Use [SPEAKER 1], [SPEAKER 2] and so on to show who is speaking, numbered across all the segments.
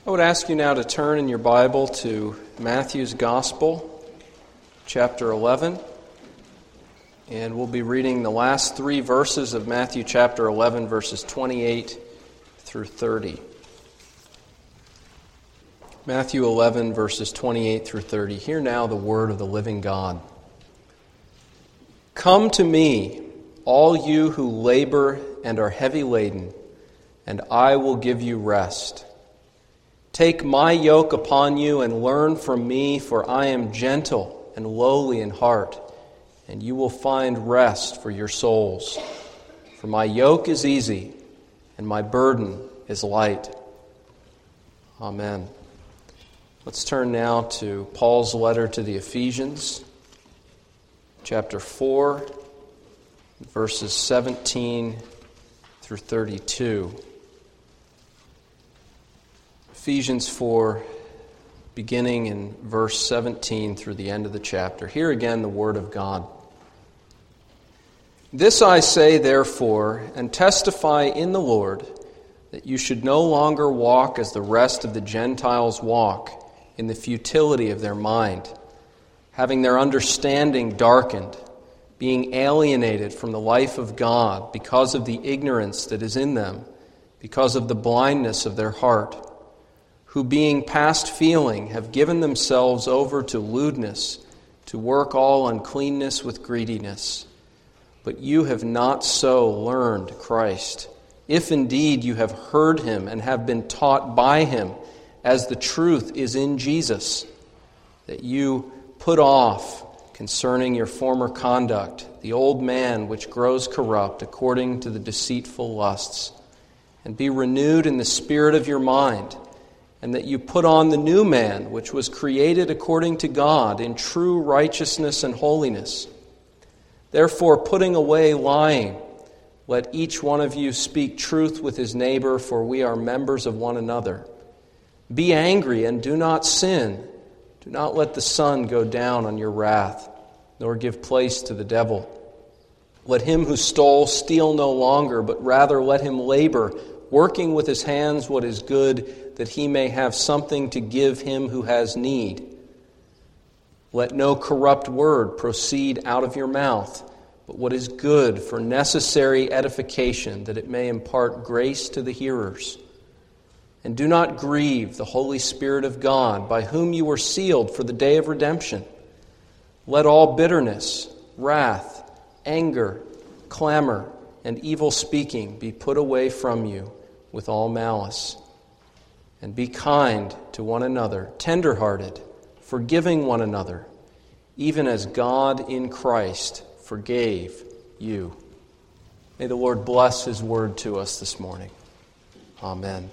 [SPEAKER 1] I would ask you now to turn in your Bible to Matthew's Gospel, chapter 11, and we'll be reading the last three verses of Matthew chapter 11, verses 28 through 30. Matthew 11, verses 28 through 30. Hear now the word of the living God. Come to me, all you who labor and are heavy laden, and I will give you rest. Take my yoke upon you and learn from me, for I am gentle and lowly in heart, and you will find rest for your souls. For my yoke is easy, and my burden is light. Amen. Let's turn now to Paul's letter to the Ephesians, chapter 4, verses 17 through 32. Ephesians 4, beginning in verse 17 through the end of the chapter. Hear again the word of God. This I say, therefore, and testify in the Lord, that you should no longer walk as the rest of the Gentiles walk, in the futility of their mind, having their understanding darkened, being alienated from the life of God because of the ignorance that is in them, because of the blindness of their heart, who being past feeling have given themselves over to lewdness, to work all uncleanness with greediness. But you have not so learned Christ, if indeed you have heard him and have been taught by him, as the truth is in Jesus, that you put off concerning your former conduct the old man which grows corrupt according to the deceitful lusts, and be renewed in the spirit of your mind, and that you put on the new man, which was created according to God in true righteousness and holiness. Therefore, putting away lying, let each one of you speak truth with his neighbor, for we are members of one another. Be angry and do not sin. Do not let the sun go down on your wrath, nor give place to the devil. Let him who stole steal no longer, but rather let him labor, working with his hands what is good, that he may have something to give him who has need. Let no corrupt word proceed out of your mouth, but what is good for necessary edification, that it may impart grace to the hearers. And do not grieve the Holy Spirit of God, by whom you were sealed for the day of redemption. Let all bitterness, wrath, anger, clamor, and evil speaking be put away from you with all malice. And be kind to one another, tender-hearted, forgiving one another, even as God in Christ forgave you. May the Lord bless his word to us this morning. Amen.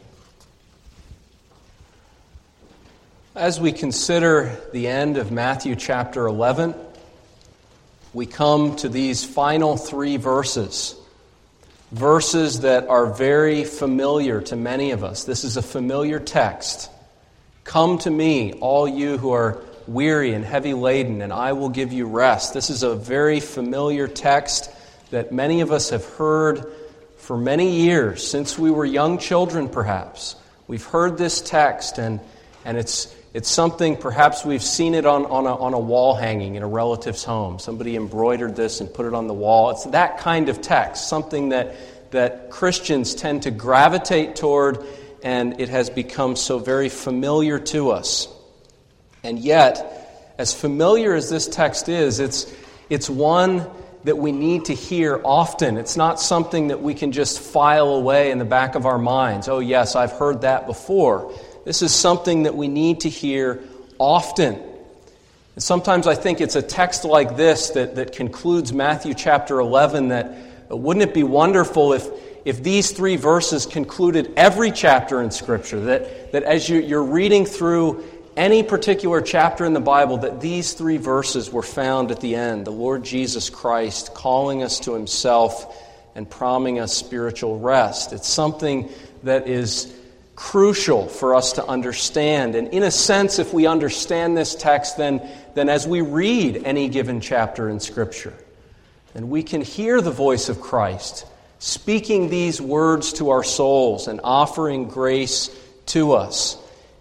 [SPEAKER 1] As we consider the end of Matthew chapter 11, we come to these final three verses. Verses that are very familiar to many of us. This is a familiar text. Come to me, all you who are weary and heavy laden, and I will give you rest. This is a very familiar text that many of us have heard for many years, since we were young children perhaps. We've heard this text, and it's something, perhaps we've seen it on a wall hanging in a relative's home. Somebody embroidered this and put it on the wall. It's that kind of text, something that Christians tend to gravitate toward, and it has become so very familiar to us. And yet, as familiar as this text is, it's one that we need to hear often. It's not something that we can just file away in the back of our minds. Oh yes, I've heard that before. This is something that we need to hear often. And sometimes I think it's a text like this that concludes Matthew chapter 11, that wouldn't it be wonderful if these three verses concluded every chapter in Scripture, that as you're reading through any particular chapter in the Bible, that these three verses were found at the end. The Lord Jesus Christ calling us to himself and promising us spiritual rest. It's something that is crucial for us to understand. And in a sense, if we understand this text, then as we read any given chapter in Scripture, then we can hear the voice of Christ speaking these words to our souls and offering grace to us.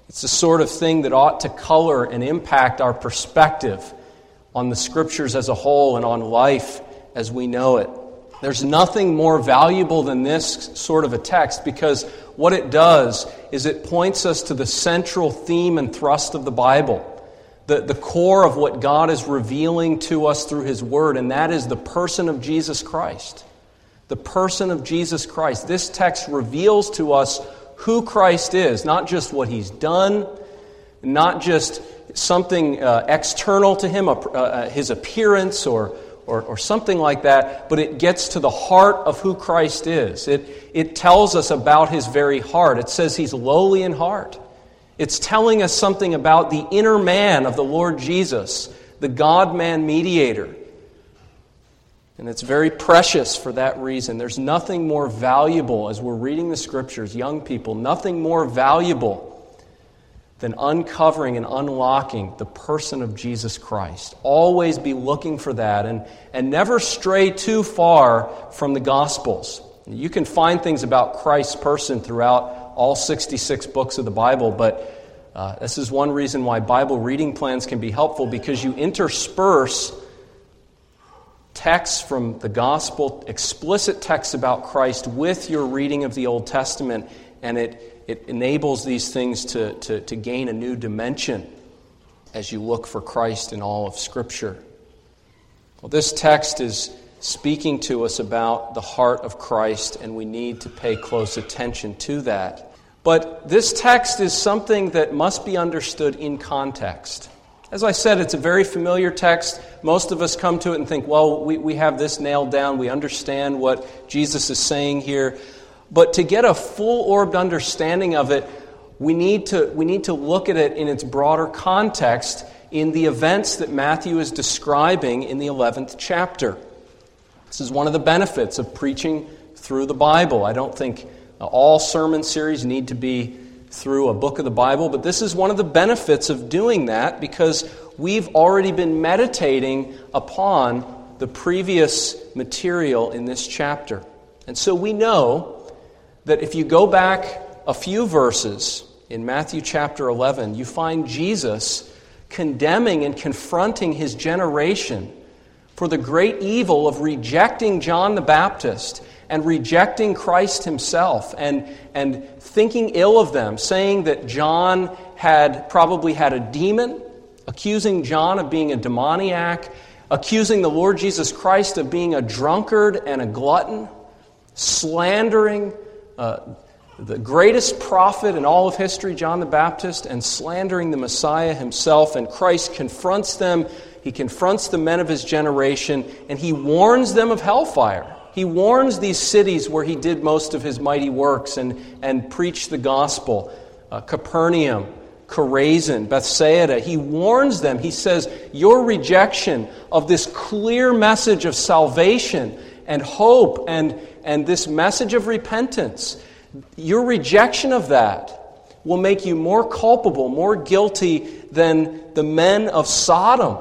[SPEAKER 1] It's the sort of thing that ought to color and impact our perspective on the Scriptures as a whole and on life as we know it. There's nothing more valuable than this sort of a text, because what it does is it points us to the central theme and thrust of the Bible, the core of what God is revealing to us through His Word, and that is the person of Jesus Christ. The person of Jesus Christ. This text reveals to us who Christ is, not just what He's done, not just something external to Him, His appearance or something like that, but it gets to the heart of who Christ is. It tells us about His very heart. It says He's lowly in heart. It's telling us something about the inner man of the Lord Jesus, the God-man mediator. And it's very precious for that reason. There's nothing more valuable, as we're reading the Scriptures, young people, nothing more valuable than uncovering and unlocking the person of Jesus Christ. Always be looking for that, and never stray too far from the Gospels. You can find things about Christ's person throughout all 66 books of the Bible, but this is one reason why Bible reading plans can be helpful, because you intersperse texts from the Gospel, explicit texts about Christ, with your reading of the Old Testament, and it enables these things to gain a new dimension as you look for Christ in all of Scripture. Well, this text is speaking to us about the heart of Christ, and we need to pay close attention to that. But this text is something that must be understood in context. As I said, it's a very familiar text. Most of us come to it and think, well, we have this nailed down. We understand what Jesus is saying here. But to get a full-orbed understanding of it, we need to look at it in its broader context in the events that Matthew is describing in the 11th chapter. This is one of the benefits of preaching through the Bible. I don't think all sermon series need to be through a book of the Bible, but this is one of the benefits of doing that, because we've already been meditating upon the previous material in this chapter. And so we know that if you go back a few verses in Matthew chapter 11, you find Jesus condemning and confronting his generation for the great evil of rejecting John the Baptist and rejecting Christ himself, and thinking ill of them, saying that John had probably had a demon, accusing John of being a demoniac, accusing the Lord Jesus Christ of being a drunkard and a glutton, slandering the greatest prophet in all of history, John the Baptist, and slandering the Messiah himself. And Christ confronts them. He confronts the men of his generation, and he warns them of hellfire. He warns these cities where he did most of his mighty works and preached the gospel. Capernaum, Chorazin, Bethsaida. He warns them. He says, your rejection of this clear message of salvation and hope and this message of repentance, your rejection of that will make you more culpable, more guilty than the men of Sodom.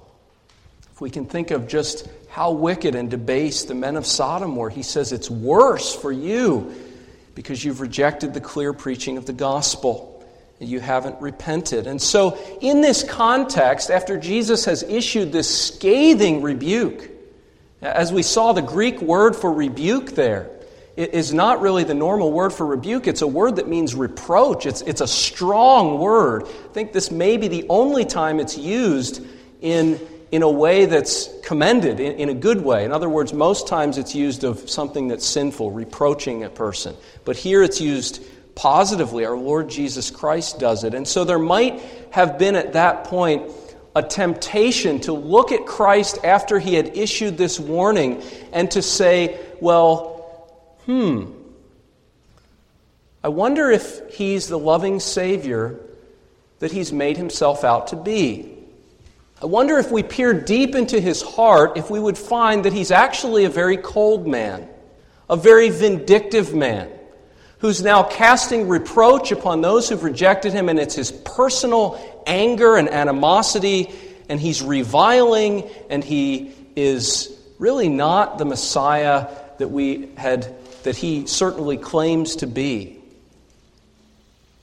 [SPEAKER 1] If we can think of just how wicked and debased the men of Sodom were, he says it's worse for you because you've rejected the clear preaching of the gospel and you haven't repented. And so in this context, after Jesus has issued this scathing rebuke, as we saw, the Greek word for rebuke there, it is not really the normal word for rebuke. It's a word that means reproach. It's a strong word. I think this may be the only time it's used in a way that's commended, in a good way. In other words, most times it's used of something that's sinful, reproaching a person. But here it's used positively. Our Lord Jesus Christ does it. And so there might have been at that point a temptation to look at Christ after he had issued this warning and to say, well, I wonder if he's the loving Savior that he's made himself out to be. I wonder if we peer deep into his heart, if we would find that he's actually a very cold man, a very vindictive man, who's now casting reproach upon those who've rejected him, and it's his personal anger and animosity, and he's reviling, and he is really not the Messiah that he certainly claims to be.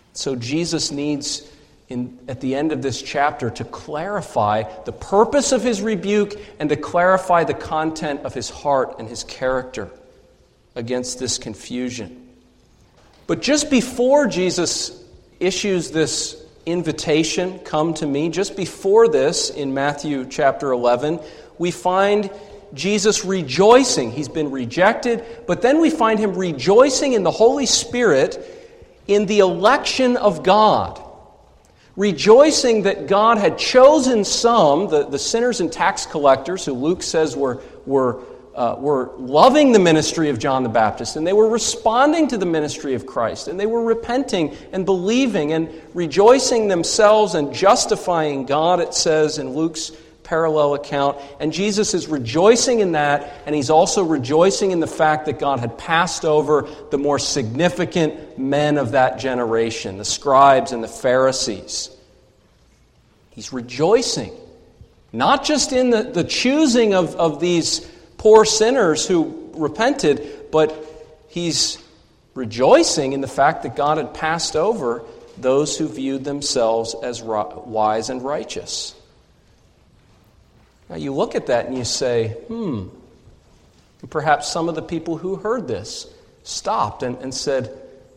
[SPEAKER 1] So Jesus needs, at the end of this chapter, to clarify the purpose of his rebuke and to clarify the content of his heart and his character against this confusion. But just before Jesus issues this invitation, come to me, just before this, in Matthew chapter 11, we find Jesus rejoicing. He's been rejected, but then we find him rejoicing in the Holy Spirit in the election of God. Rejoicing that God had chosen some, the sinners and tax collectors, who Luke says were loving the ministry of John the Baptist, and they were responding to the ministry of Christ, and they were repenting and believing and rejoicing themselves and justifying God, it says in Luke's parallel account. And Jesus is rejoicing in that, and he's also rejoicing in the fact that God had passed over the more significant men of that generation, the scribes and the Pharisees. He's rejoicing, not just in the choosing of these poor sinners who repented, but he's rejoicing in the fact that God had passed over those who viewed themselves as wise and righteous. Now you look at that and you say, and perhaps some of the people who heard this stopped and said,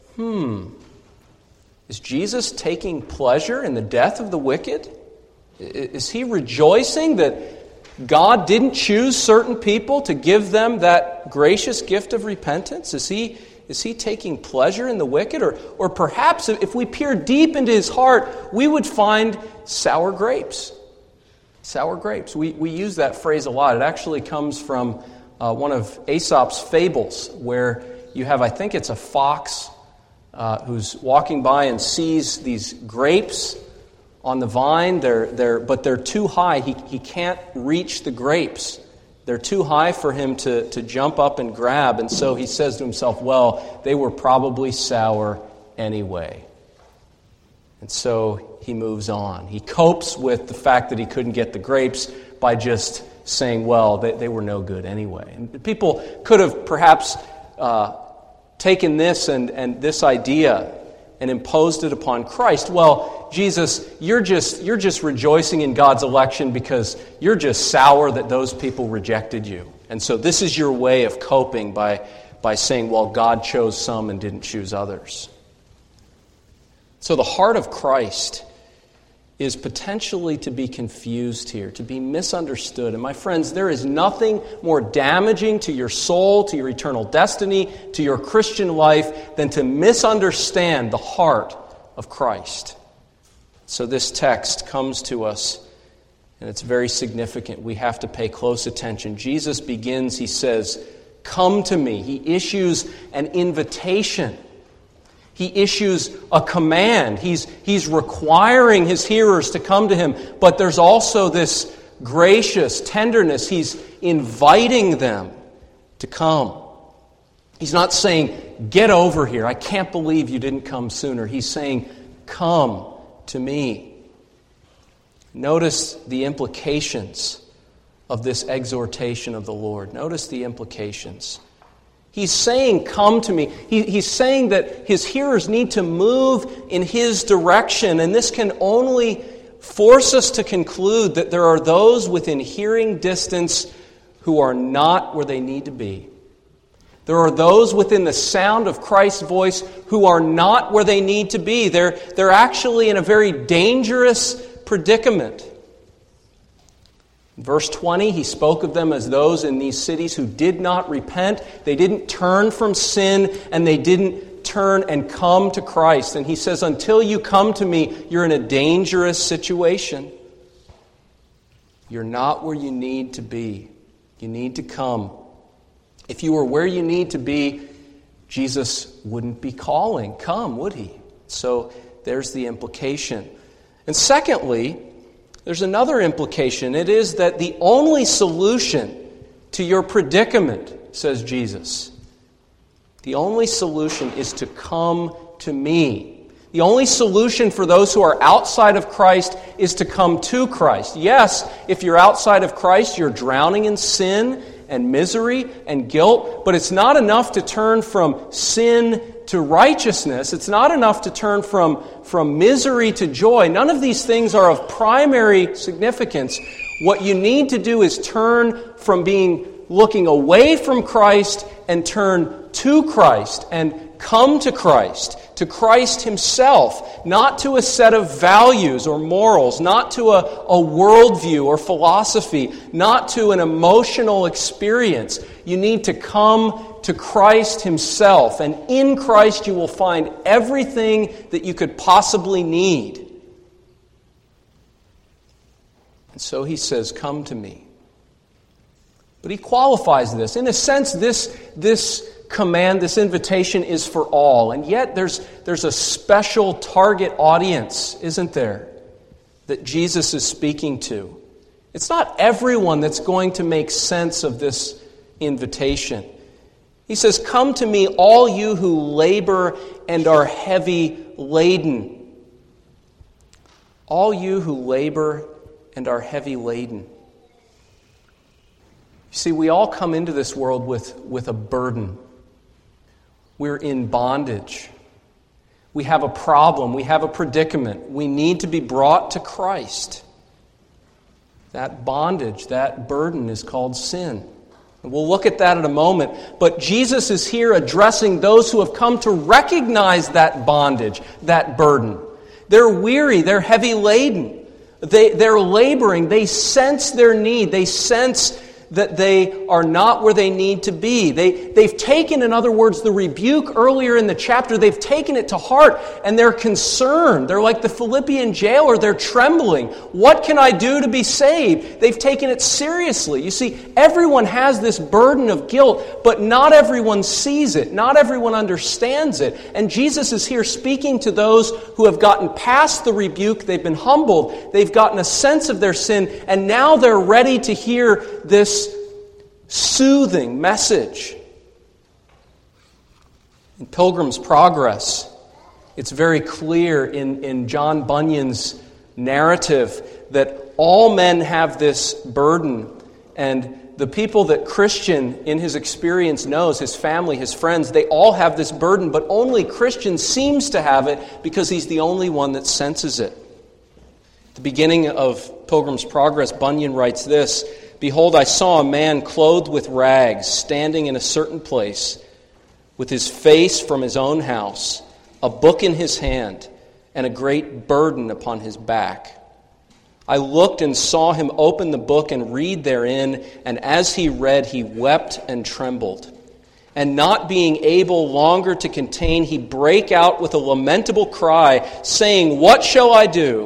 [SPEAKER 1] is Jesus taking pleasure in the death of the wicked? Is he rejoicing that God didn't choose certain people to give them that gracious gift of repentance? Is he taking pleasure in the wicked? Or perhaps if we peer deep into his heart, we would find sour grapes. Sour grapes. We use that phrase a lot. It actually comes from one of Aesop's fables, where you have, I think it's a fox who's walking by and sees these grapes on the vine. But they're too high. He can't reach the grapes. They're too high for him to jump up and grab. And so he says to himself, well, they were probably sour anyway. And so he moves on. He copes with the fact that he couldn't get the grapes by just saying, well, they were no good anyway. And people could have perhaps taken this and this idea and imposed it upon Christ. Well, Jesus, you're just rejoicing in God's election because you're just sour that those people rejected you. And so this is your way of coping by saying, well, God chose some and didn't choose others. So the heart of Christ is potentially to be confused here, to be misunderstood. And my friends, there is nothing more damaging to your soul, to your eternal destiny, to your Christian life, than to misunderstand the heart of Christ. So this text comes to us, and it's very significant. We have to pay close attention. Jesus begins, he says, "Come to me." He issues an invitation. He issues a command. He's requiring his hearers to come to him. But there's also this gracious tenderness. He's inviting them to come. He's not saying, get over here. I can't believe you didn't come sooner. He's saying, come to me. Notice the implications of this exhortation of the Lord. Notice the implications. He's saying, come to me. He's saying that his hearers need to move in his direction. And this can only force us to conclude that there are those within hearing distance who are not where they need to be. There are those within the sound of Christ's voice who are not where they need to be. They're actually in a very dangerous predicament. In verse 20, he spoke of them as those in these cities who did not repent. They didn't turn from sin, and they didn't turn and come to Christ. And he says, until you come to me, you're in a dangerous situation. You're not where you need to be. You need to come. If you were where you need to be, Jesus wouldn't be calling, come, would he? So there's the implication. And secondly, there's another implication. It is that the only solution to your predicament, says Jesus, the only solution is to come to me. The only solution for those who are outside of Christ is to come to Christ. Yes, if you're outside of Christ, you're drowning in sin and misery and guilt, but it's not enough to turn from sin to righteousness. It's not enough to turn from misery to joy. None of these things are of primary significance. What you need to do is turn from looking away from Christ and turn to Christ and come to Christ Himself, not to a set of values or morals, not to a worldview or philosophy, not to an emotional experience. You need to come to Christ Himself, and in Christ you will find everything that you could possibly need. And so He says, "Come to me." But He qualifies this. In a sense, this command, this invitation is for all. And yet there's a special target audience, isn't there, that Jesus is speaking to. It's not everyone that's going to make sense of this invitation. He says, "Come to me, all you who labor and are heavy laden." All you who labor and are heavy laden. You see, we all come into this world with a burden. We're in bondage. We have a problem. We have a predicament. We need to be brought to Christ. That bondage, that burden is called sin. And we'll look at that in a moment. But Jesus is here addressing those who have come to recognize that bondage, that burden. They're weary. They're heavy laden. They're laboring. They sense their need. They sense that they are not where they need to be. They've taken, in other words, the rebuke earlier in the chapter, they've taken it to heart, and they're concerned. They're like the Philippian jailer. They're trembling. What can I do to be saved? They've taken it seriously. You see, everyone has this burden of guilt, but not everyone sees it. Not everyone understands it. And Jesus is here speaking to those who have gotten past the rebuke. They've been humbled. They've gotten a sense of their sin, and now they're ready to hear this soothing message. In Pilgrim's Progress, it's very clear in John Bunyan's narrative that all men have this burden, and the people that Christian, in his experience, knows, his family, his friends, they all have this burden, but only Christian seems to have it because he's the only one that senses it. At the beginning of Pilgrim's Progress, Bunyan writes this: "Behold, I saw a man clothed with rags, standing in a certain place, with his face from his own house, a book in his hand, and a great burden upon his back. I looked and saw him open the book and read therein, and as he read, he wept and trembled. And not being able longer to contain, he brake out with a lamentable cry, saying, 'What shall I do?'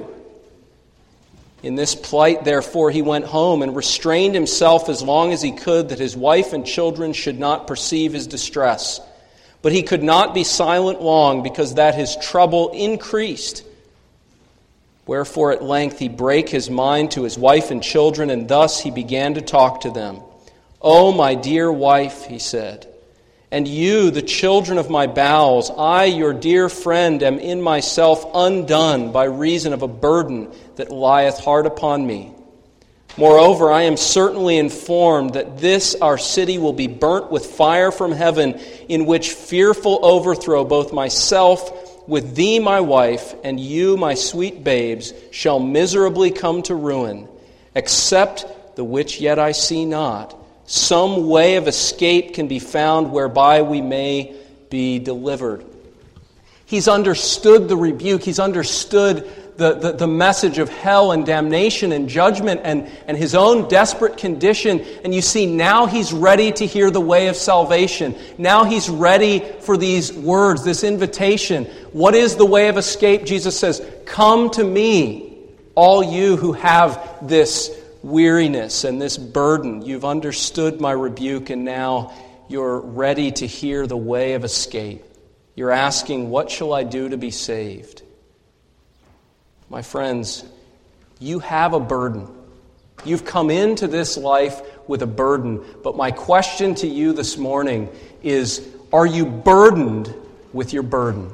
[SPEAKER 1] In this plight, therefore, he went home and restrained himself as long as he could, that his wife and children should not perceive his distress. But he could not be silent long, because that his trouble increased. Wherefore at length he brake his mind to his wife and children, and thus he began to talk to them. 'O my dear wife,' he said, 'and you, the children of my bowels, I, your dear friend, am in myself undone by reason of a burden that lieth hard upon me. Moreover, I am certainly informed that this our city will be burnt with fire from heaven, in which fearful overthrow both myself with thee, my wife, and you, my sweet babes, shall miserably come to ruin, except the which yet I see not. Some way of escape can be found whereby we may be delivered.'" He's understood the rebuke. He's understood the message of hell and damnation and judgment and his own desperate condition. And you see, now he's ready to hear the way of salvation. Now he's ready for these words, this invitation. What is the way of escape? Jesus says, "Come to me, all you who have this weariness and this burden. You've understood my rebuke, and now you're ready to hear the way of escape. You're asking, what shall I do to be saved?" My friends, you have a burden. You've come into this life with a burden. But my question to you this morning is, are you burdened with your burden?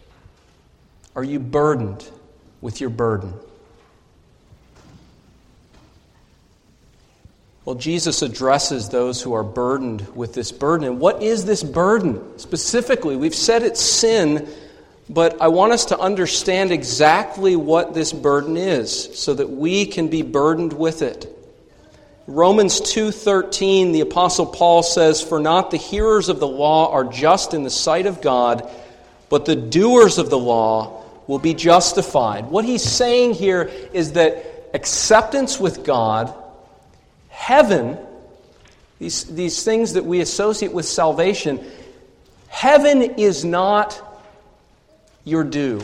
[SPEAKER 1] Are you burdened with your burden? Well, Jesus addresses those who are burdened with this burden. And what is this burden? Specifically, we've said it's sin, but I want us to understand exactly what this burden is so that we can be burdened with it. Romans 2:13, the Apostle Paul says, "For not the hearers of the law are just in the sight of God, but the doers of the law will be justified." What he's saying here is that acceptance with God, heaven, these things that we associate with salvation, heaven is not your due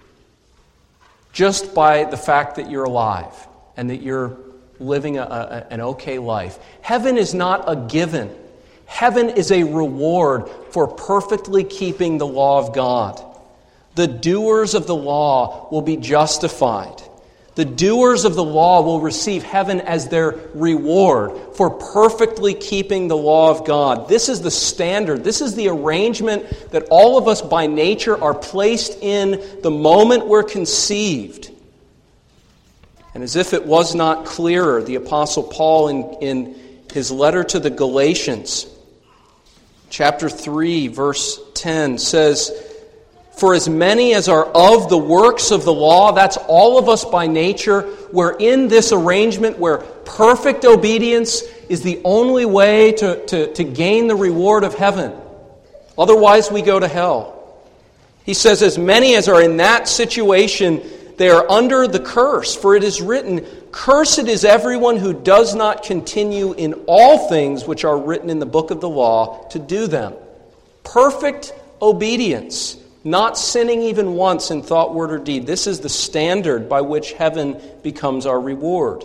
[SPEAKER 1] just by the fact that you're alive and that you're living an okay life. Heaven is not a given. Heaven is a reward for perfectly keeping the law of God. The doers of the law will be justified. The doers of the law will receive heaven as their reward for perfectly keeping the law of God. This is the standard. This is the arrangement that all of us by nature are placed in the moment we're conceived. And as if it was not clearer, the Apostle Paul in his letter to the Galatians, chapter 3, verse 10 says, "For as many as are of the works of the law," that's all of us by nature, we're in this arrangement where perfect obedience is the only way to gain the reward of heaven. Otherwise, we go to hell. He says, as many as are in that situation, they are under the curse. For it is written, "Cursed is everyone who does not continue in all things which are written in the book of the law to do them." Perfect obedience. Not sinning even once in thought, word, or deed. This is the standard by which heaven becomes our reward.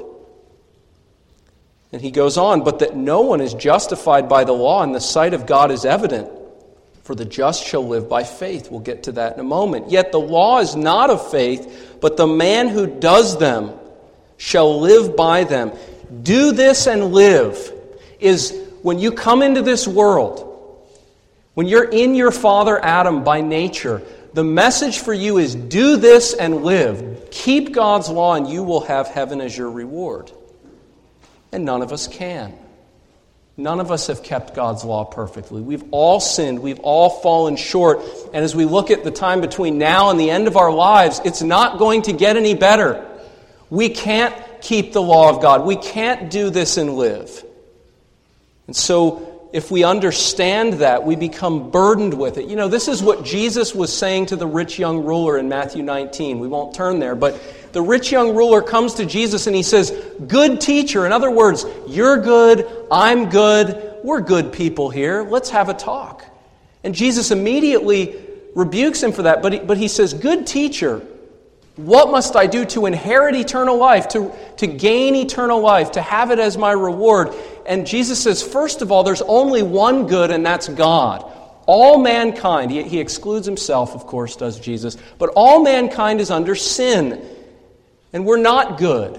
[SPEAKER 1] And he goes on, "But that no one is justified by the law in the sight of God is evident. For the just shall live by faith." We'll get to that in a moment. "Yet the law is not of faith, but the man who does them shall live by them." Do this and live is when you come into this world, when you're in your father Adam by nature, the message for you is do this and live. Keep God's law and you will have heaven as your reward. And none of us can. None of us have kept God's law perfectly. We've all sinned. We've all fallen short. And as we look at the time between now and the end of our lives, it's not going to get any better. We can't keep the law of God. We can't do this and live. And so, if we understand that, we become burdened with it. You know, this is what Jesus was saying to the rich young ruler in Matthew 19. We won't turn there, but the rich young ruler comes to Jesus and he says, "Good teacher." In other words, you're good, I'm good, we're good people here. Let's have a talk. And Jesus immediately rebukes him for that, but he says, "Good teacher, what must I do to inherit eternal life, to gain eternal life, to have it as my reward?" And Jesus says, first of all, there's only one good, and that's God. All mankind, he excludes himself, of course, does Jesus, but all mankind is under sin, and we're not good.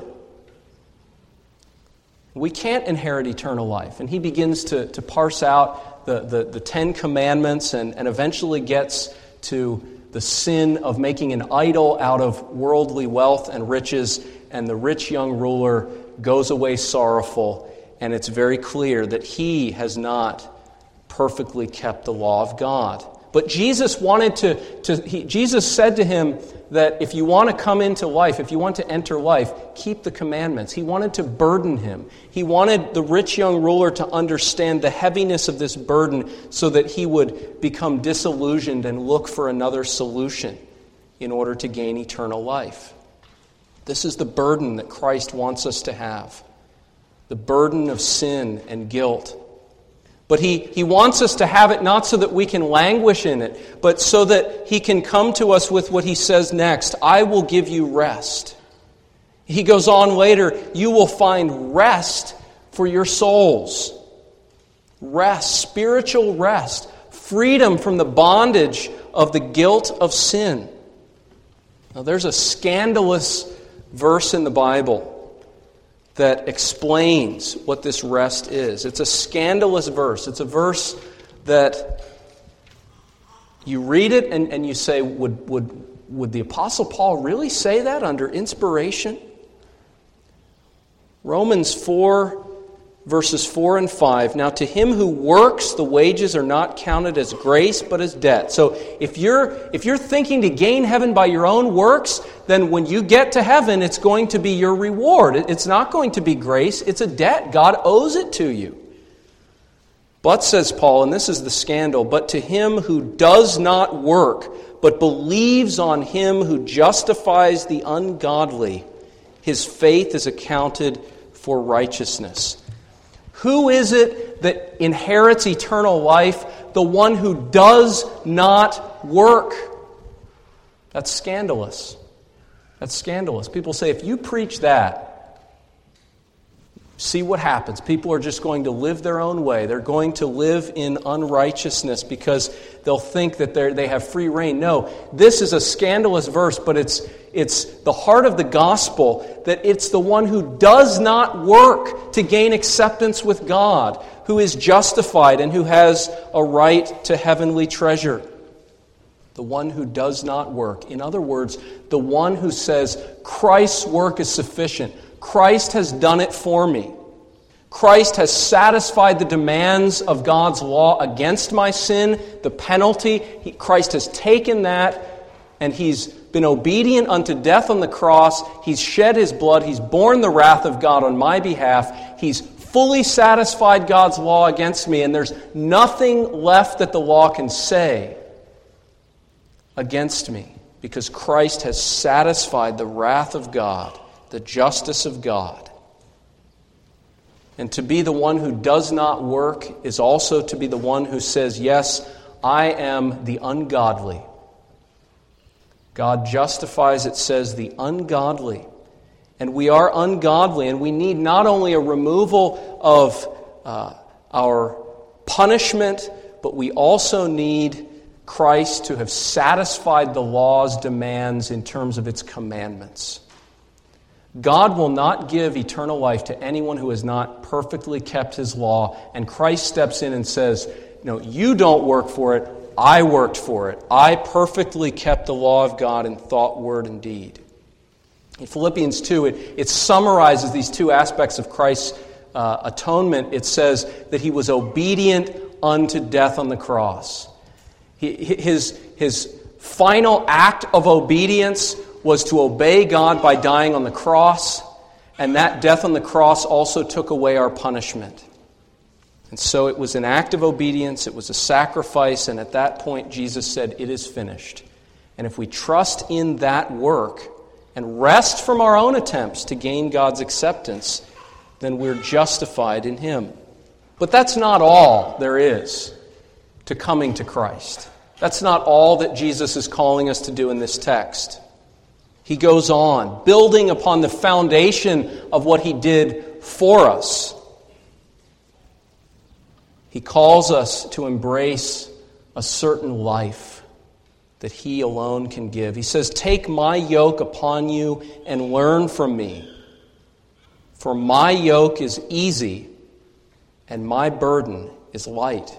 [SPEAKER 1] We can't inherit eternal life. And he begins to parse out the Ten Commandments and eventually gets to the sin of making an idol out of worldly wealth and riches, and the rich young ruler goes away sorrowful, and it's very clear that he has not perfectly kept the law of God. But Jesus Jesus said to him that if you want to come into life, if you want to enter life, keep the commandments. He wanted to burden him. He wanted the rich young ruler to understand the heaviness of this burden so that he would become disillusioned and look for another solution in order to gain eternal life. This is the burden that Christ wants us to have. The burden of sin and guilt. But he wants us to have it not so that we can languish in it, but so that he can come to us with what he says next. "I will give you rest." He goes on later, "You will find rest for your souls." Rest, spiritual rest, freedom from the bondage of the guilt of sin. Now there's a scandalous verse in the Bible that explains what this rest is. It's a scandalous verse. It's a verse that you read it and you say, would the Apostle Paul really say that under inspiration? Romans 4, verses 4 and 5. Now to him who works, the wages are not counted as grace, but as debt. So if you're thinking to gain heaven by your own works, then when you get to heaven, it's going to be your reward. It's not going to be grace, it's a debt. God owes it to you. But, says Paul, and this is the scandal, but to him who does not work, but believes on him who justifies the ungodly, his faith is accounted for righteousness. Who is it that inherits eternal life? The one who does not work. That's scandalous. That's scandalous. People say, if you preach that, see what happens. People are just going to live their own way. They're going to live in unrighteousness because they'll think that they have free reign. No, this is a scandalous verse, but it's the heart of the gospel, that it's the one who does not work to gain acceptance with God, who is justified and who has a right to heavenly treasure. The one who does not work. In other words, the one who says, Christ's work is sufficient. Christ has done it for me. Christ has satisfied the demands of God's law against my sin, the penalty. Christ has taken that, and He's been obedient unto death on the cross. He's shed His blood. He's borne the wrath of God on my behalf. He's fully satisfied God's law against me, and there's nothing left that the law can say against me, because Christ has satisfied the wrath of God, the justice of God. And to be the one who does not work is also to be the one who says, yes, I am the ungodly. God justifies, it says, the ungodly. And we are ungodly, and we need not only a removal of our punishment, but we also need Christ to have satisfied the law's demands in terms of its commandments. God will not give eternal life to anyone who has not perfectly kept His law, and Christ steps in and says, no, you don't work for it, I worked for it. I perfectly kept the law of God in thought, word, and deed. In Philippians 2, it summarizes these two aspects of Christ's atonement. It says that He was obedient unto death on the cross. His final act of obedience was to obey God by dying on the cross, and that death on the cross also took away our punishment. And so it was an act of obedience, it was a sacrifice, and at that point Jesus said, it is finished. And if we trust in that work and rest from our own attempts to gain God's acceptance, then we're justified in Him. But that's not all there is to coming to Christ. That's not all that Jesus is calling us to do in this text. He goes on, building upon the foundation of what He did for us. He calls us to embrace a certain life that He alone can give. He says, take my yoke upon you and learn from me. For my yoke is easy and my burden is light.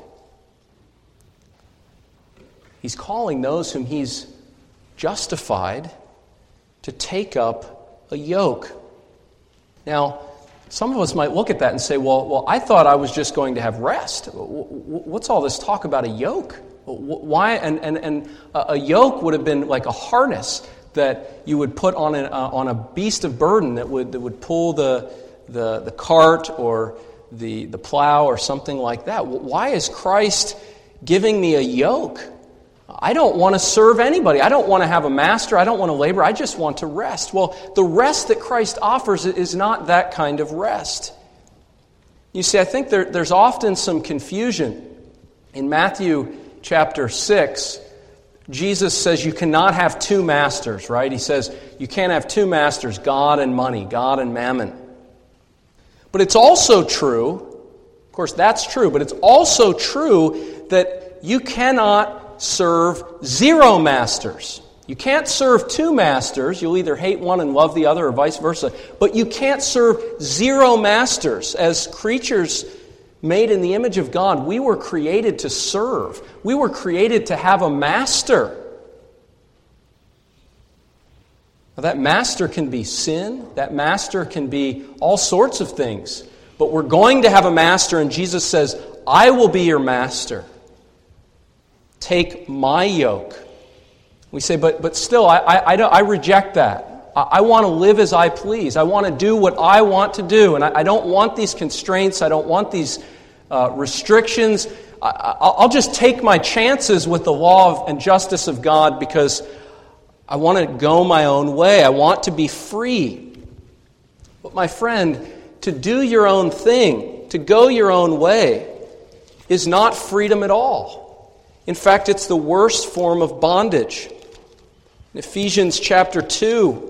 [SPEAKER 1] He's calling those whom He's justified to take up a yoke. Now, some of us might look at that and say, well, I thought I was just going to have rest. What's all this talk about a yoke? Why? And a yoke would have been like a harness that you would put on a beast of burden that would pull the cart or the plow or something like that. Why is Christ giving me a yoke? I don't want to serve anybody. I don't want to have a master. I don't want to labor. I just want to rest. Well, the rest that Christ offers is not that kind of rest. You see, I think there's often some confusion. In Matthew chapter 6, Jesus says you cannot have two masters, right? He says you can't have two masters, God and money, God and mammon. But it's also true, of course that's true, but it's also true that you cannot serve zero masters. You can't serve two masters. You'll either hate one and love the other or vice versa. But you can't serve zero masters. As creatures made in the image of God, we were created to serve. We were created to have a master. Now, that master can be sin. That master can be all sorts of things. But we're going to have a master, and Jesus says, I will be your master. Take my yoke. We say, but still, I reject that. I want to live as I please. I want to do what I want to do. And I don't want these constraints. I don't want these restrictions. I'll just take my chances with the law and justice of God because I want to go my own way. I want to be free. But my friend, to do your own thing, to go your own way, is not freedom at all. In fact, it's the worst form of bondage. In Ephesians chapter 2,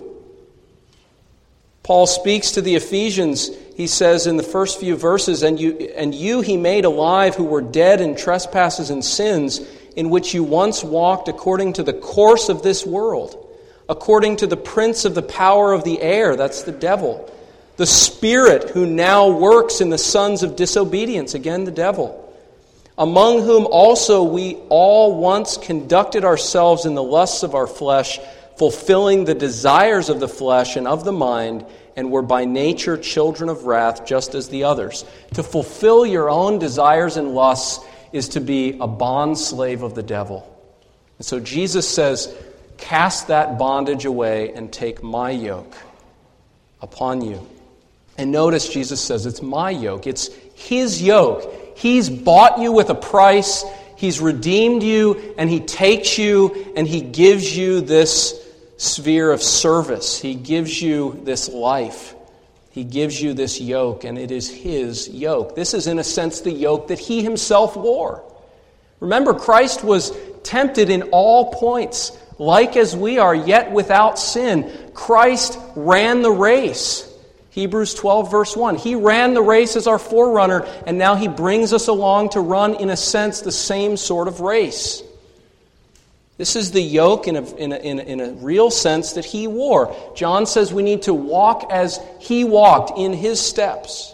[SPEAKER 1] Paul speaks to the Ephesians. He says in the first few verses, And you he made alive who were dead in trespasses and sins, in which you once walked according to the course of this world, according to the prince of the power of the air," that's the devil, "the spirit who now works in the sons of disobedience," again the devil, "among whom also we all once conducted ourselves in the lusts of our flesh, fulfilling the desires of the flesh and of the mind, and were by nature children of wrath, just as the others." To fulfill your own desires and lusts is to be a bond slave of the devil. And so Jesus says, cast that bondage away and take my yoke upon you. And notice Jesus says it's my yoke. It's His yoke. He's bought you with a price. He's redeemed you, and He takes you and He gives you this sphere of service. He gives you this life. He gives you this yoke, and it is His yoke. This is, in a sense, the yoke that He Himself wore. Remember, Christ was tempted in all points, like as we are, yet without sin. Christ ran the race. Hebrews 12, verse 1. He ran the race as our forerunner, and now He brings us along to run, in a sense, the same sort of race. This is the yoke in a real sense that He wore. John says we need to walk as He walked, in His steps.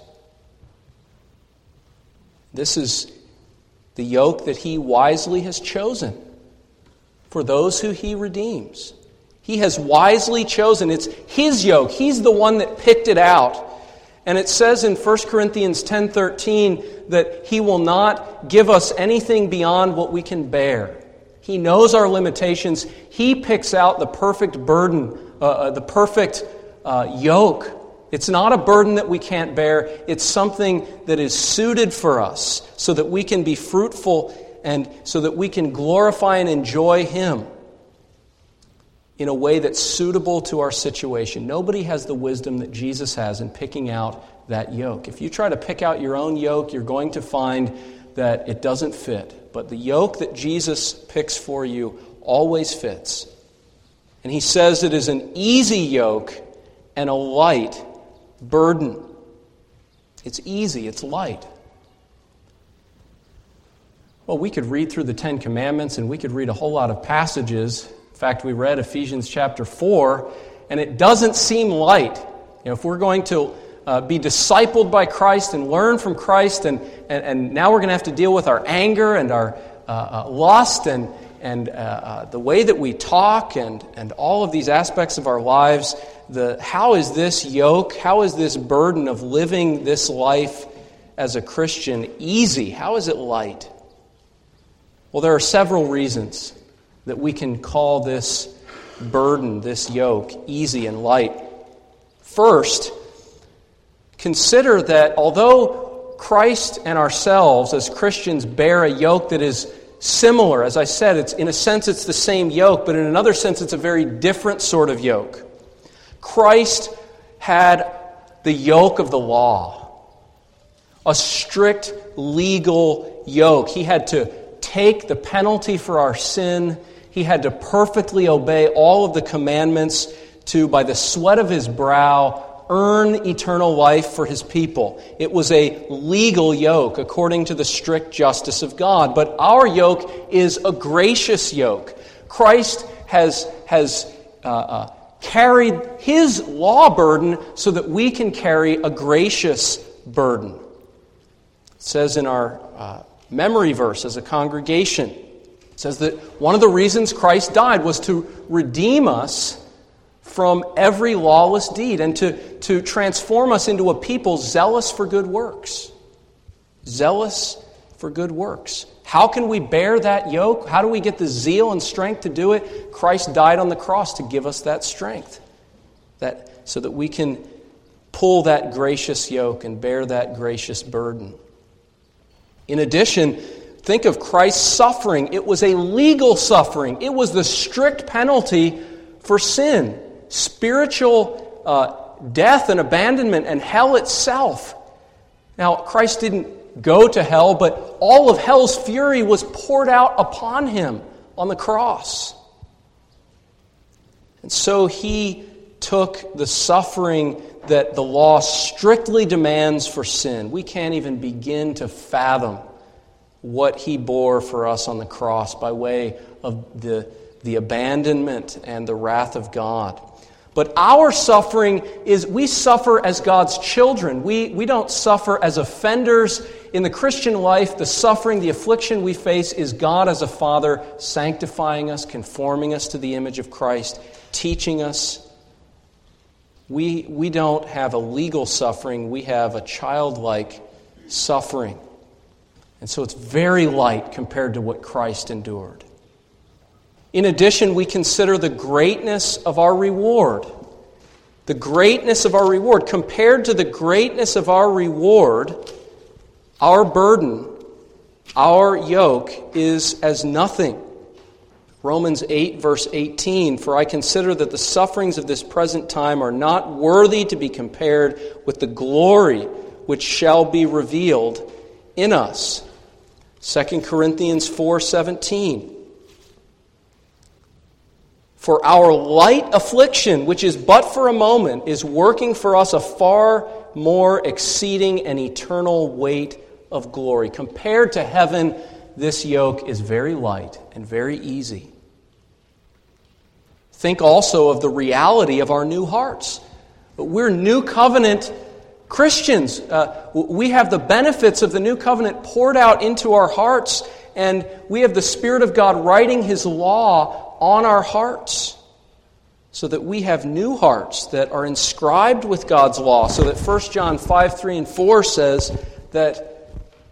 [SPEAKER 1] This is the yoke that He wisely has chosen for those who He redeems. He has wisely chosen. It's His yoke. He's the one that picked it out. And it says in 1 Corinthians 10:13 that He will not give us anything beyond what we can bear. He knows our limitations. He picks out the perfect burden, the perfect yoke. It's not a burden that we can't bear. It's something that is suited for us so that we can be fruitful and so that we can glorify and enjoy Him in a way that's suitable to our situation. Nobody has the wisdom that Jesus has in picking out that yoke. If you try to pick out your own yoke, you're going to find that it doesn't fit. But the yoke that Jesus picks for you always fits. And He says it is an easy yoke and a light burden. It's easy, it's light. Well, we could read through the Ten Commandments and we could read a whole lot of passages. In fact, we read Ephesians chapter 4, and it doesn't seem light. If we're going to be discipled by Christ and learn from Christ, and now we're going to have to deal with our anger and our lust and the way that we talk and all of these aspects of our lives. How is this yoke, how is this burden of living this life as a Christian easy? How is it light? Well, there are several reasons that we can call this burden, this yoke, easy and light. First, consider that although Christ and ourselves as Christians bear a yoke that is similar, as I said, in a sense it's the same yoke, but in another sense it's a very different sort of yoke. Christ had the yoke of the law, a strict legal yoke. He had to take the penalty for our sin. He had to perfectly obey all of the commandments to, by the sweat of His brow, earn eternal life for His people. It was a legal yoke according to the strict justice of God. But our yoke is a gracious yoke. Christ has carried His law burden so that we can carry a gracious burden. It says in our memory verse as a congregation, it says that one of the reasons Christ died was to redeem us from every lawless deed and to transform us into a people zealous for good works. Zealous for good works. How can we bear that yoke? How do we get the zeal and strength to do it? Christ died on the cross to give us that strength, so that we can pull that gracious yoke and bear that gracious burden. In addition, think of Christ's suffering. It was a legal suffering. It was the strict penalty for sin. Spiritual death and abandonment and hell itself. Now, Christ didn't go to hell, but all of hell's fury was poured out upon him on the cross. And so he took the suffering that the law strictly demands for sin. We can't even begin to fathom what he bore for us on the cross by way of the abandonment and the wrath of God. But our suffering is, we suffer as God's children. We don't suffer as offenders. In the Christian life, the suffering, the affliction we face is God as a Father sanctifying us, conforming us to the image of Christ, teaching us. We don't have a legal suffering. We have a childlike suffering. And so it's very light compared to what Christ endured. In addition, we consider the greatness of our reward. The greatness of our reward. Compared to the greatness of our reward, our burden, our yoke is as nothing. Romans 8, verse 18, "For I consider that the sufferings of this present time are not worthy to be compared with the glory which shall be revealed in us." 2 Corinthians 4:17. "For our light affliction, which is but for a moment, is working for us a far more exceeding and eternal weight of glory." Compared to heaven, this yoke is very light and very easy. Think also of the reality of our new hearts. We're new covenant Christians. We have the benefits of the new covenant poured out into our hearts, and we have the Spirit of God writing His law on our hearts, so that we have new hearts that are inscribed with God's law. So that 1 John 5, 3 and 4 says that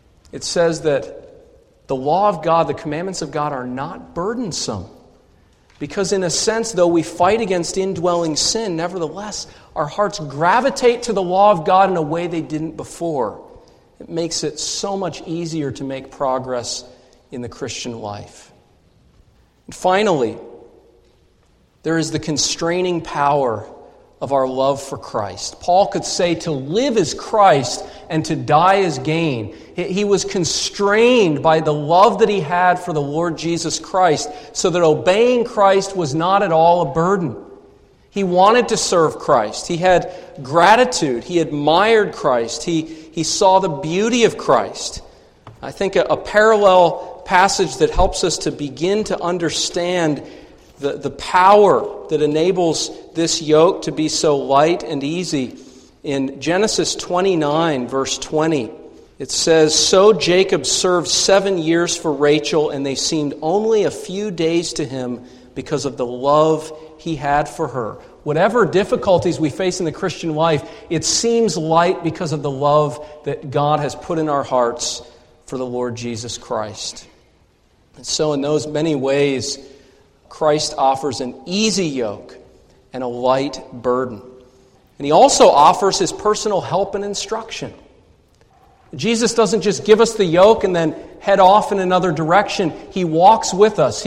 [SPEAKER 1] the law of God, the commandments of God are not burdensome. Because in a sense, though we fight against indwelling sin, nevertheless, our hearts gravitate to the law of God in a way they didn't before. It makes it so much easier to make progress in the Christian life. And finally, there is the constraining power of our love for Christ. Paul could say to live is Christ and to die is gain. He was constrained by the love that he had for the Lord Jesus Christ, so that obeying Christ was not at all a burden. He wanted to serve Christ. He had gratitude. He admired Christ. He saw the beauty of Christ. I think a parallel passage that helps us to begin to understand the power that enables this yoke to be so light and easy. In Genesis 29, verse 20, it says, "So Jacob served 7 years for Rachel, and they seemed only a few days to him because of the love he had for her." Whatever difficulties we face in the Christian life, it seems light because of the love that God has put in our hearts for the Lord Jesus Christ. And so in those many ways, Christ offers an easy yoke and a light burden. And He also offers His personal help and instruction. Jesus doesn't just give us the yoke and then head off in another direction. He walks with us.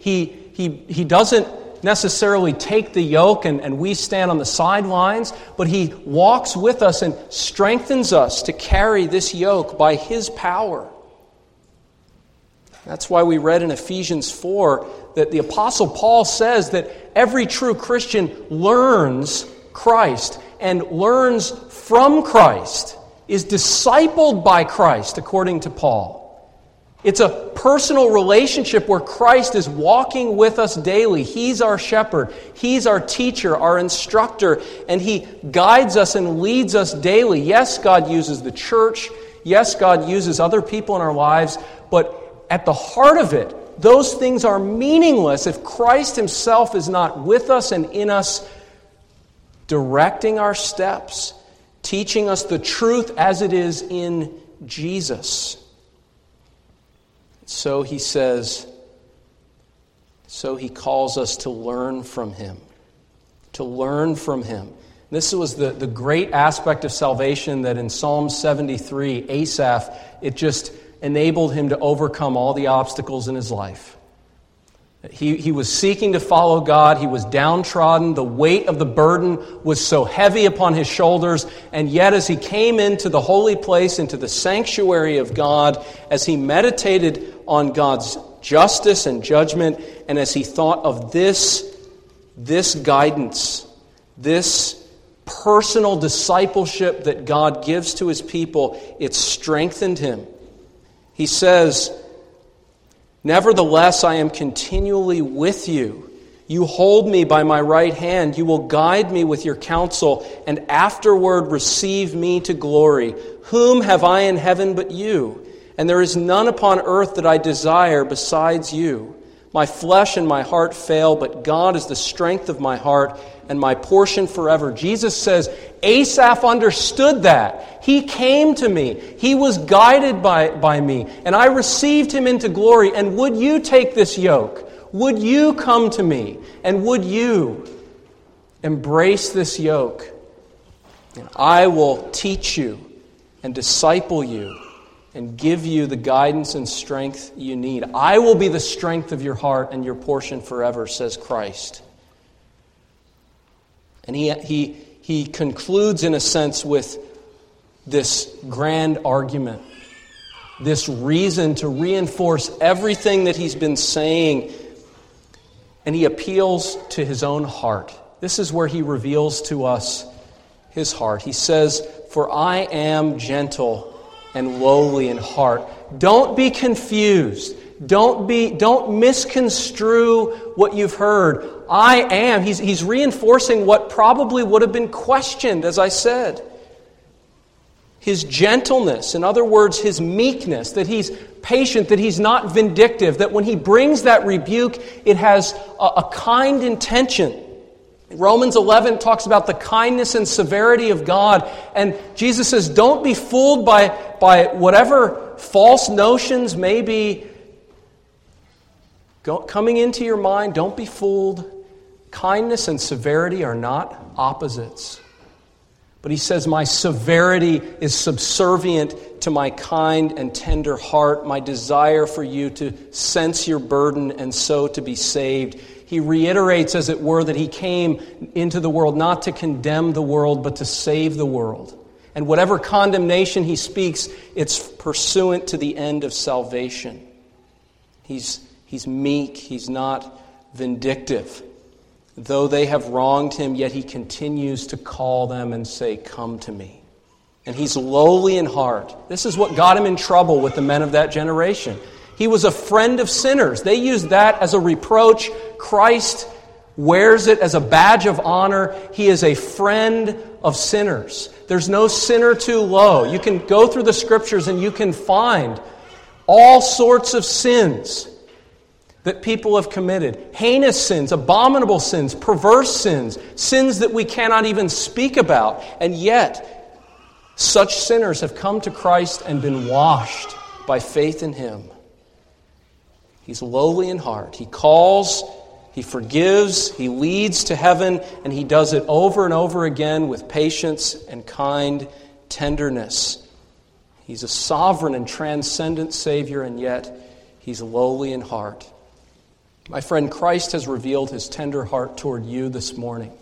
[SPEAKER 1] He doesn't necessarily take the yoke and we stand on the sidelines, but He walks with us and strengthens us to carry this yoke by His power. That's why we read in Ephesians 4 that the Apostle Paul says that every true Christian learns Christ and learns from Christ, is discipled by Christ, according to Paul. It's a personal relationship where Christ is walking with us daily. He's our shepherd. He's our teacher, our instructor, and He guides us and leads us daily. Yes, God uses the church. Yes, God uses other people in our lives, but at the heart of it, those things are meaningless if Christ Himself is not with us and in us, directing our steps, teaching us the truth as it is in Jesus. So he says, so he calls us to learn from him. To learn from him. This was the great aspect of salvation that in Psalm 73, Asaph, it just enabled him to overcome all the obstacles in his life. He was seeking to follow God. He was downtrodden. The weight of the burden was so heavy upon his shoulders. And yet as he came into the holy place, into the sanctuary of God, as he meditated on God's justice and judgment, and as he thought of this guidance, this personal discipleship that God gives to his people, it strengthened him. He says, "Nevertheless, I am continually with you. You hold me by my right hand. You will guide me with your counsel, and afterward receive me to glory. Whom have I in heaven but you? And there is none upon earth that I desire besides you. My flesh and my heart fail, but God is the strength of my heart and my portion forever." Jesus says, Asaph understood that. He came to me. He was guided by me. And I received him into glory. And would you take this yoke? Would you come to me? And would you embrace this yoke? And I will teach you and disciple you and give you the guidance and strength you need. I will be the strength of your heart and your portion forever, says Christ. And he concludes, in a sense, with this grand argument, this reason to reinforce everything that he's been saying. And he appeals to his own heart. This is where he reveals to us his heart. He says, "For I am gentle and lowly in heart." Don't be confused. Don't misconstrue what you've heard. I am. He's reinforcing what probably would have been questioned, as I said. His gentleness, in other words, his meekness, that he's patient, that he's not vindictive, that when he brings that rebuke, it has a kind intention. Romans 11 talks about the kindness and severity of God. And Jesus says, don't be fooled by whatever false notions may be coming into your mind. Don't be fooled. Kindness and severity are not opposites. But he says, my severity is subservient to my kind and tender heart, my desire for you to sense your burden and so to be saved. He reiterates, as it were, that he came into the world not to condemn the world, but to save the world. And whatever condemnation he speaks, it's pursuant to the end of salvation. He's meek, he's not vindictive. Though they have wronged him, yet he continues to call them and say, "Come to me." And he's lowly in heart. This is what got him in trouble with the men of that generation. He was a friend of sinners. They used that as a reproach. Christ wears it as a badge of honor. He is a friend of sinners. There's no sinner too low. You can go through the Scriptures and you can find all sorts of sins that people have committed. Heinous sins, abominable sins, perverse sins, sins that we cannot even speak about. And yet, such sinners have come to Christ and been washed by faith in him. He's lowly in heart. He calls, he forgives, he leads to heaven, and he does it over and over again with patience and kind tenderness. He's a sovereign and transcendent Savior, and yet he's lowly in heart. My friend, Christ has revealed his tender heart toward you this morning.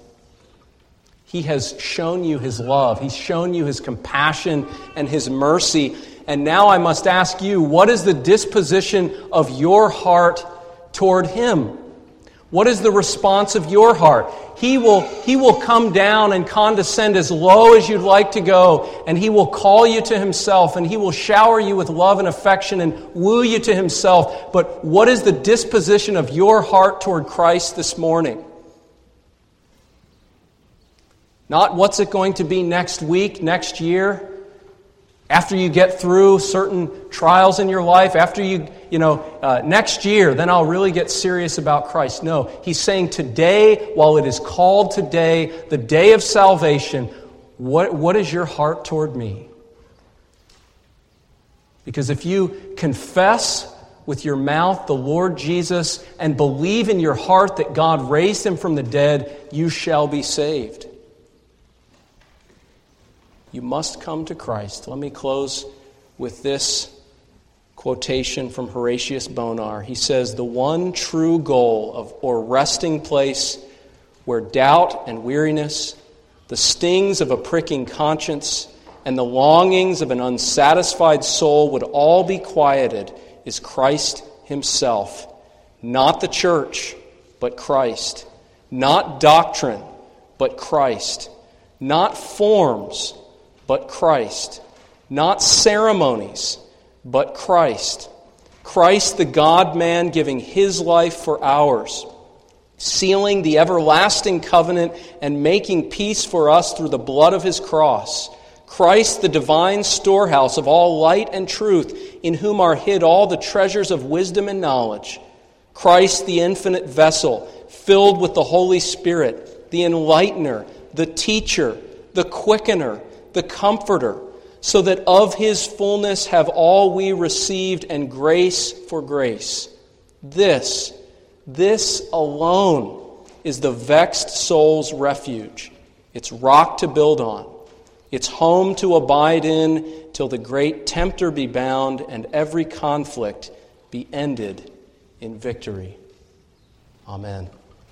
[SPEAKER 1] He has shown you his love. He's shown you his compassion and his mercy. And now I must ask you, what is the disposition of your heart toward him? What is the response of your heart? He will come down and condescend as low as you'd like to go, and he will call you to himself, and he will shower you with love and affection and woo you to himself. But what is the disposition of your heart toward Christ this morning? Not what's it going to be next week, next year, After you get through certain trials in your life, after next year, then I'll really get serious about Christ. No, he's saying today, while it is called today, the day of salvation, what is your heart toward me? Because if you confess with your mouth the Lord Jesus and believe in your heart that God raised him from the dead, you shall be saved. You must come to Christ. Let me close with this quotation from Horatius Bonar. He says, "The one true goal or resting place where doubt and weariness, the stings of a pricking conscience, and the longings of an unsatisfied soul would all be quieted is Christ himself. Not the church, but Christ. Not doctrine, but Christ. Not forms, but Christ. Not ceremonies, but Christ. Christ, the God-man, giving his life for ours, sealing the everlasting covenant and making peace for us through the blood of his cross. Christ, the divine storehouse of all light and truth, in whom are hid all the treasures of wisdom and knowledge. Christ, the infinite vessel, filled with the Holy Spirit, the enlightener, the teacher, the quickener, the comforter, so that of his fullness have all we received, and grace for grace. This alone is the vexed soul's refuge, its rock to build on, its home to abide in till the great tempter be bound and every conflict be ended in victory. Amen.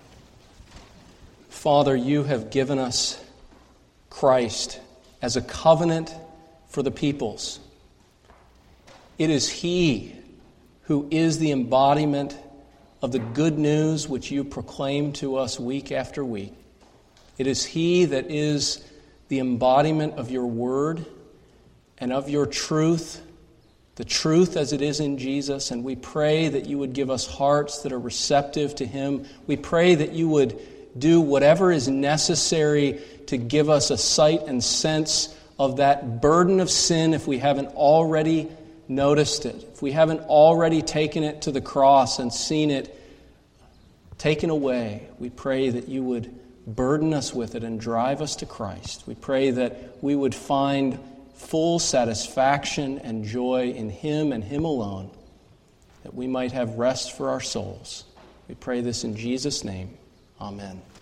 [SPEAKER 1] Father, you have given us Christ as a covenant for the peoples. It is he who is the embodiment of the good news which you proclaim to us week after week. It is he that is the embodiment of your word and of your truth, the truth as it is in Jesus. And we pray that you would give us hearts that are receptive to him. We pray that you would do whatever is necessary to give us a sight and sense of that burden of sin if we haven't already noticed it, if we haven't already taken it to the cross and seen it taken away. We pray that you would burden us with it and drive us to Christ. We pray that we would find full satisfaction and joy in him and him alone, that we might have rest for our souls. We pray this in Jesus' name. Amen.